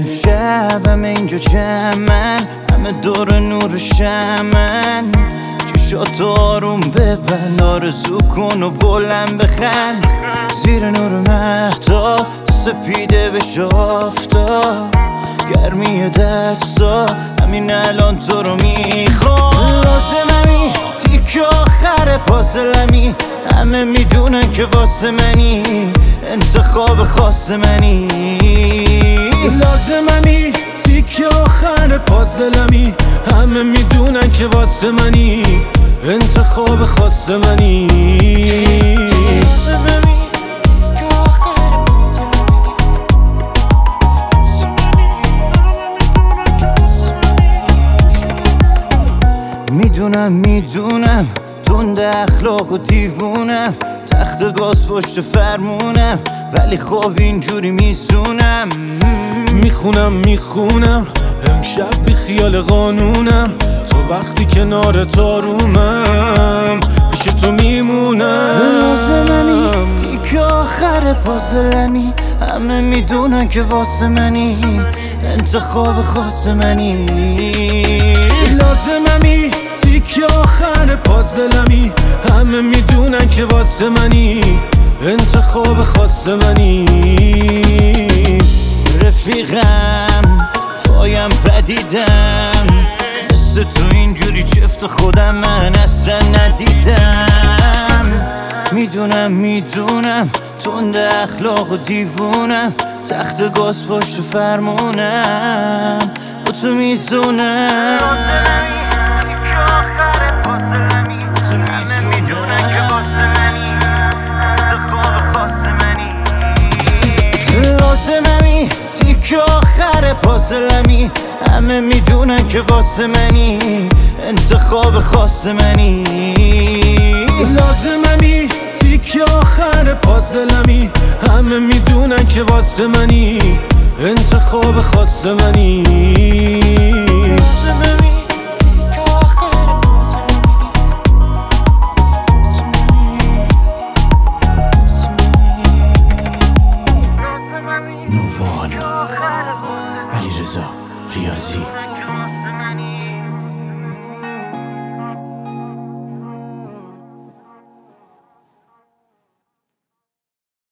امشب همه اینجا جمعن، همه دور نور شمن. چشات آروم ببند، آرزو کن و بلند بخند. زیر نور مهتاب تو سپیده بش آفتاب، گرمی دستا همین الان تو رو میخوام. لازممی تیک آخر پازلمی، همه میدونن که واسه منی، انتخاب خاص منی. لازممی تیک آخر پازلمی، همه میدونن که واسه منی، انتخاب خاص منی. میدونم تند اخلاق و دیوونم، تخت گاز پشت فرمونم، ولی خب اینجوری میسونم. میخونم امشب بی خیال قانونم، تو وقتی کنار تارومم پیش تو میمونم. لازممی تیک آخر پازلمی، همه میدونن که واسه منی، انتخاب خاص منی. لازممی تیک آخر پازلمی، همه میدونن که واسه منی، انتخاب خاص منی. رفیقم پایم پدیدم، مثل تو اینجوری چفت خودم من اصلا ندیدم. میدونم تند اخلاق و دیوونم، تخت گاز پشت فرمونم، با تو میزونم. لازممی تیک آخر پازلمی، همه میدونن که واسه منی، انتخاب خاص منی. لازممی تیک آخر پازلمی، همه میدونن که واسه منی، انتخاب خاص منی. نووان علیرضا ریاضی.